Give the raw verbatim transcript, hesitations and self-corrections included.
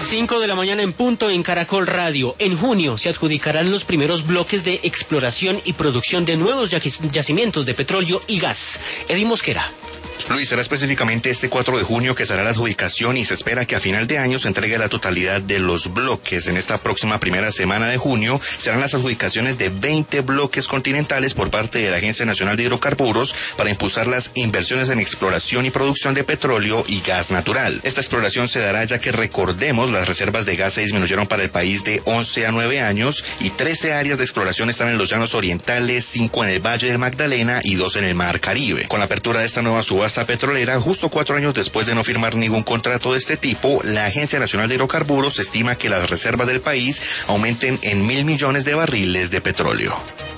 Cinco de la mañana en punto en Caracol Radio. En junio se adjudicarán los primeros bloques de exploración y producción de nuevos yacimientos de petróleo y gas. Eddie Mosquera. Luis, será específicamente este cuatro de junio que será la adjudicación y se espera que a final de año se entregue la totalidad de los bloques. En esta próxima primera semana de junio serán las adjudicaciones de veinte bloques continentales por parte de la Agencia Nacional de Hidrocarburos para impulsar las inversiones en exploración y producción de petróleo y gas natural. Esta exploración se dará ya que, recordemos, las reservas de gas se disminuyeron para el país de once a nueve años y trece áreas de exploración están en los llanos orientales, cinco en el Valle del Magdalena y dos en el Mar Caribe. Con la apertura de esta nueva subasta petrolera, justo cuatro años después de no firmar ningún contrato de este tipo, la Agencia Nacional de Hidrocarburos estima que las reservas del país aumenten en mil millones de barriles de petróleo.